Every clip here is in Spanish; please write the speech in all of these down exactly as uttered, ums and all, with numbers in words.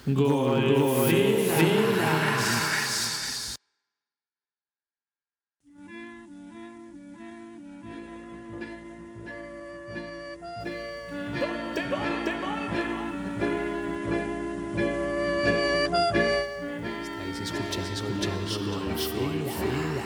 Golfelas. Estáis escuchando, escuchando Golfelas.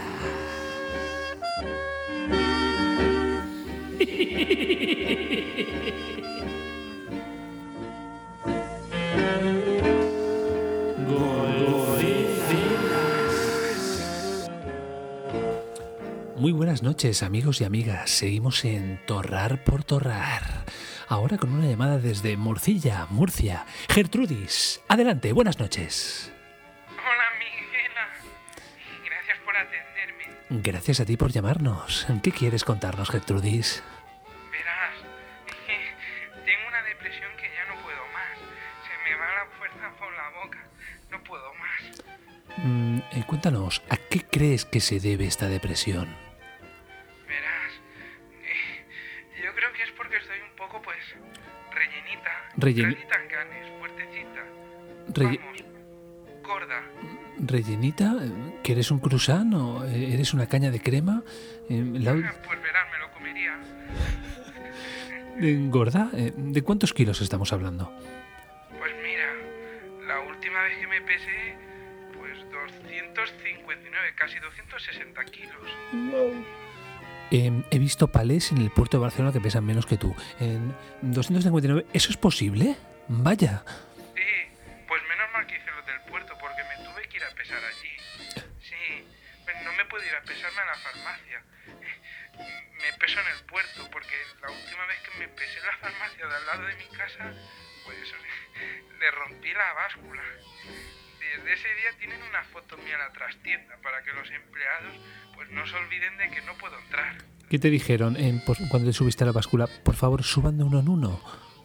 Muy buenas noches, amigos y amigas. Seguimos en Torrar por Torrar. Ahora con una llamada desde Morcilla, Murcia. Gertrudis, adelante, buenas noches. Hola, Miguela. Gracias por atenderme. Gracias a ti por llamarnos. ¿Qué quieres contarnos, Gertrudis? Verás, es que tengo una depresión que ya no puedo más. Se me va la fuerza por la boca. No puedo más. Mm, eh, cuéntanos, ¿a qué crees que se debe esta depresión? Verás, eh, yo creo que es porque estoy un poco, pues, rellenita. Rellen- Rellenita en ganes, fuertecita. Relle- Vamos, gorda. ¿Rellenita? ¿Que eres un croissant o eh, eres una caña de crema? Eh, la- Pues verás, me lo comería. eh, ¿Gorda? Eh, ¿De cuántos kilos estamos hablando? Pues mira, la última vez que me pesé, pues doscientos cincuenta y nueve, casi doscientos sesenta kilos. Eh, he visto palés en el puerto de Barcelona que pesan menos que tú. En doscientos cincuenta y nueve, ¿eso es posible? Vaya. Sí, pues menos mal que hice lo del puerto, porque me tuve que ir a pesar allí. Sí, pues no me puedo ir a pesarme a la farmacia. Me peso en el puerto, porque la última vez que me pesé en la farmacia de al lado de mi casa, pues le rompí la báscula. Desde ese día tienen una foto mía en la trastienda para que los empleados pues no se olviden de que no puedo entrar. ¿Qué te dijeron eh, por- cuando te subiste a la báscula? Por favor, suban de uno en uno.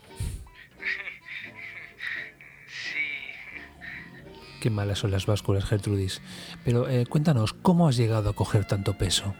Sí, Qué malas son las básculas, Gertrudis. Pero eh, cuéntanos, ¿cómo has llegado a coger tanto peso?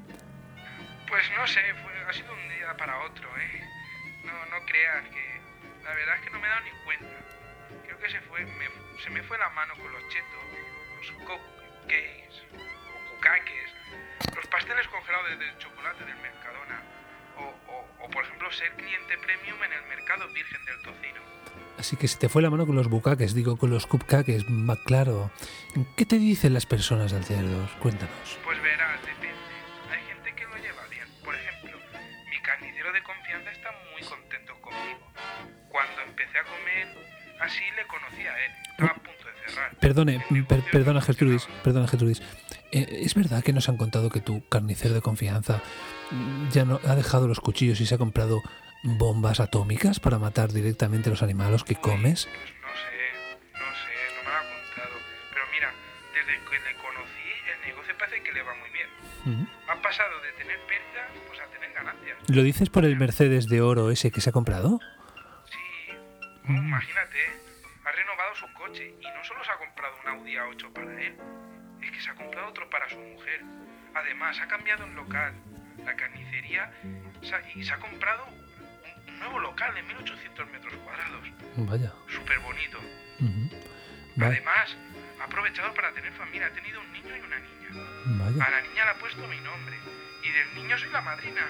pues no sé, fue, ha sido un día para otro, ¿eh? No, no creas que... La verdad es que no me he dado ni cuenta. Creo que se fue, me, se me fue la mano con los chetos, los cupcakes, o cucaques, los pasteles congelados de, de chocolate del Mercadona, o, o, o por ejemplo ser cliente premium en el mercado Virgen del Tocino. Así que se te fue la mano con los bucaques, digo, con los cupcakes, va claro. ¿Qué te dicen las personas al hacerlos? Cuéntanos. Pues verás, depende. Hay gente que lo lleva bien. Por ejemplo, mi carnicero de confianza está muy contento conmigo. Cuando empecé a comer así le conocí a él. Estaba a punto de cerrar. Perdone, El per- negocio perdona no Gertrudis, funcionaba. perdona Gertrudis. Eh, ¿Es verdad que nos han contado que tu carnicero de confianza mm, ya no ha dejado los cuchillos y se ha comprado bombas atómicas para matar directamente a los animales que Uy, comes? Pues no sé, no sé, no me lo ha contado. Pero mira, desde que le conocí, el negocio parece que le va muy bien. Mm. Ha pasado de tener pérdidas pues a tener ganancias. ¿Lo dices por el Mercedes de oro ese que se ha comprado? Sí, no, imagínate, ha renovado su coche y no solo se ha comprado un Audi A ocho para él, es que se ha comprado otro para su mujer. Además, ha cambiado el local, la carnicería, se ha- y se ha comprado un, un nuevo local de mil ochocientos metros cuadrados, Vaya. súper bonito. Ujú. Va- Además, ha aprovechado para tener familia, ha tenido un niño y una niña. Vaya. A la niña le ha puesto mi nombre y del niño soy la madrina.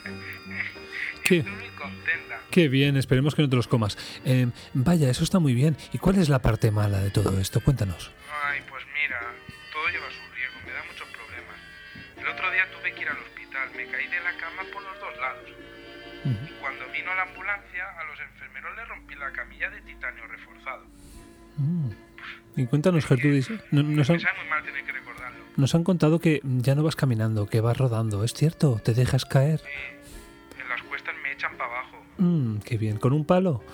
¿Qué? Estoy muy contenta. Qué bien, esperemos que no te los comas. Eh, vaya, eso está muy bien. ¿Y cuál es la parte mala de todo esto? Cuéntanos. Ay, pues mira, todo lleva su riesgo, me da muchos problemas. El otro día tuve que ir al hospital, me caí de la cama por los dos lados. Ujú. Y cuando vino la ambulancia, a los enfermeros les rompí la camilla de titanio reforzado. Mm. Y cuéntanos, Gertrudis, no- nos Me han, sabe muy mal tener que recordarlo. nos han contado que ya no vas caminando, que vas rodando. ¿Es cierto? ¿Te dejas caer? Sí, en las cuestas me echan para abajo. Mm, qué bien. ¿Con un palo?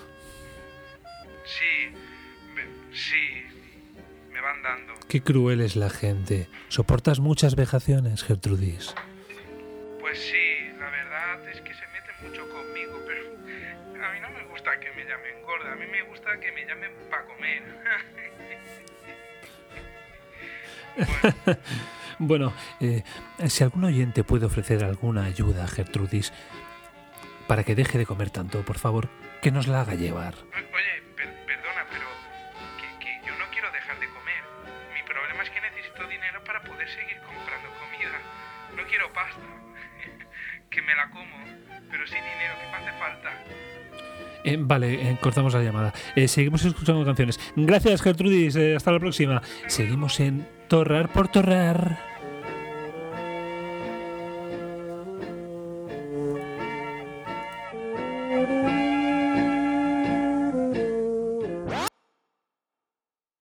Sí, me- sí, me van dando. Qué cruel es la gente. ¿Soportas muchas vejaciones, Gertrudis? Pues sí, la verdad es que se meten mucho conmigo, pero a mí no me gusta que me llamen gorda, a mí me gusta que me llamen para comer. Bueno, eh, si algún oyente puede ofrecer alguna ayuda a Gertrudis para que deje de comer tanto, por favor, que nos la haga llevar. Oye, per- perdona, pero ¿qué, pasta. Que me la como, pero sin dinero, que me hace falta. Eh, vale, eh, cortamos la llamada. Eh, seguimos escuchando canciones. Gracias, Gertrudis. Eh, hasta la próxima. Seguimos en Torrar por Torrar.